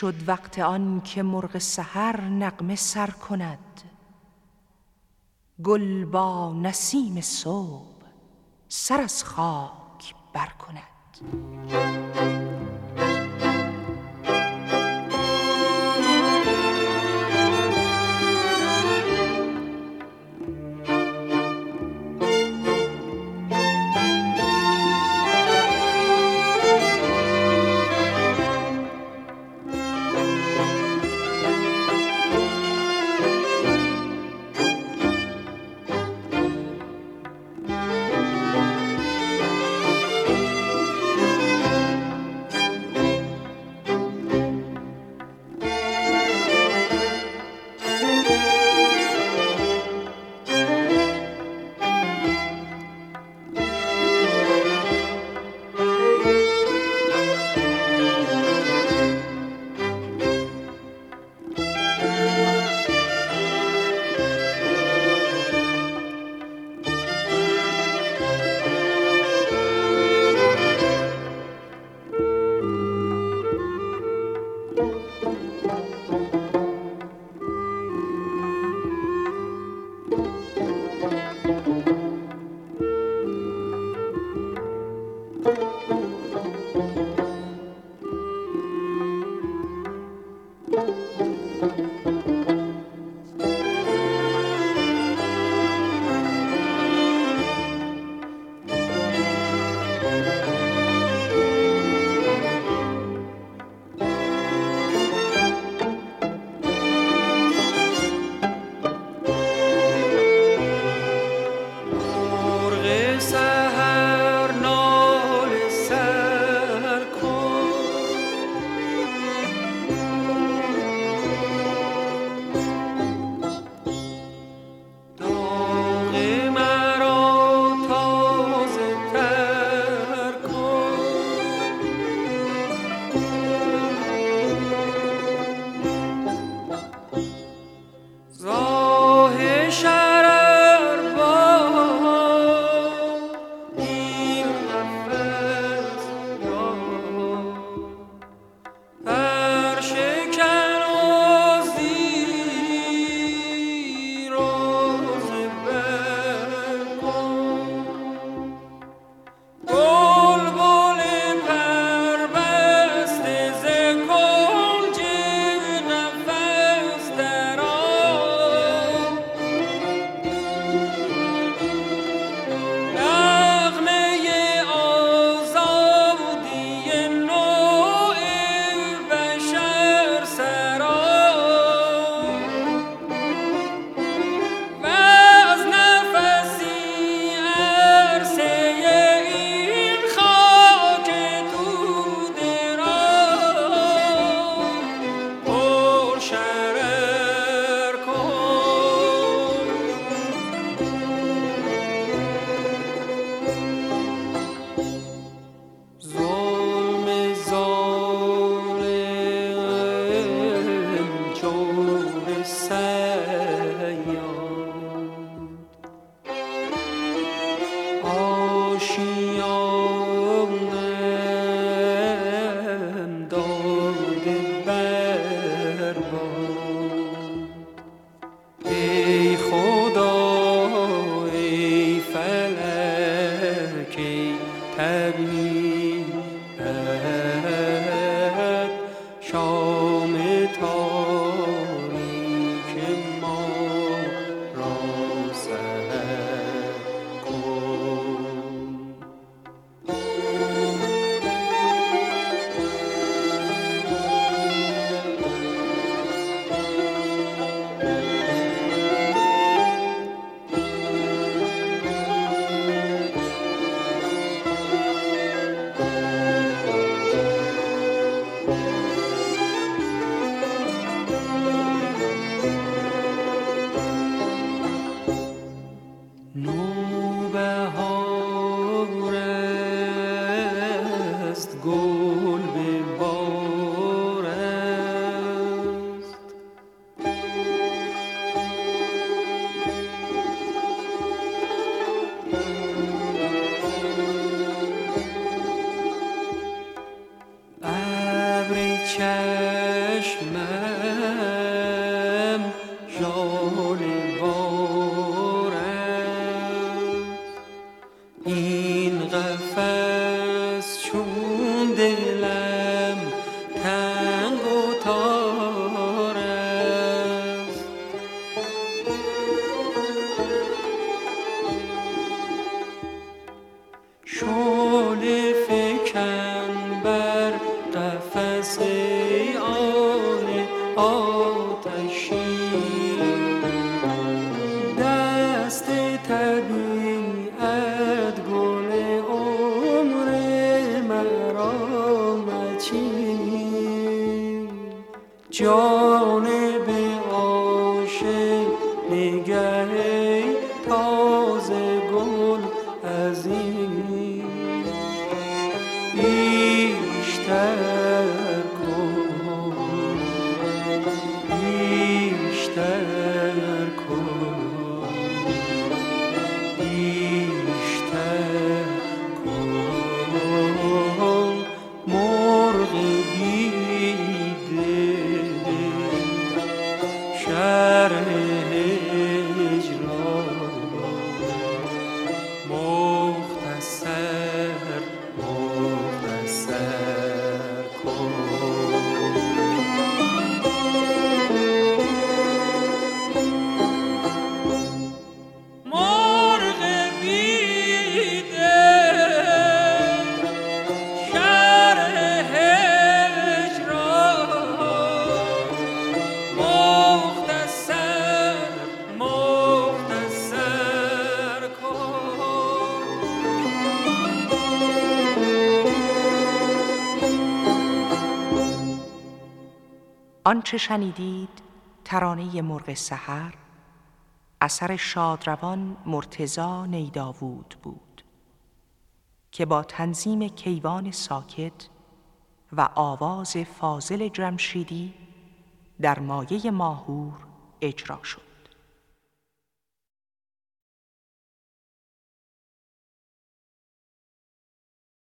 شد وقت آن که مرغ سحر نغمه سر کند، گل با نسیم صبح سر از خاک بر کند. چشمم ژاله بار است، این قفس چون دلم تنگ و تار است. شعله فکن بر قفس آن آتشی، دست طبیعت گل عمر مرا مچین، جانب عاشق نگه تازه گل از این بیشتر کن، بیشتر کن، بیشتر کن. مرغ بیدل شرح هجران مختصر کن. مرغ بیدل شرح هجران مختصر کن. آنچه شنیدید ترانه مرغ سحر اثر شادروان مرتضی نیداوود بود که با تنظیم کیوان ساکت و آواز فاضل جمشیدی در مایه ماهور اجرا شد.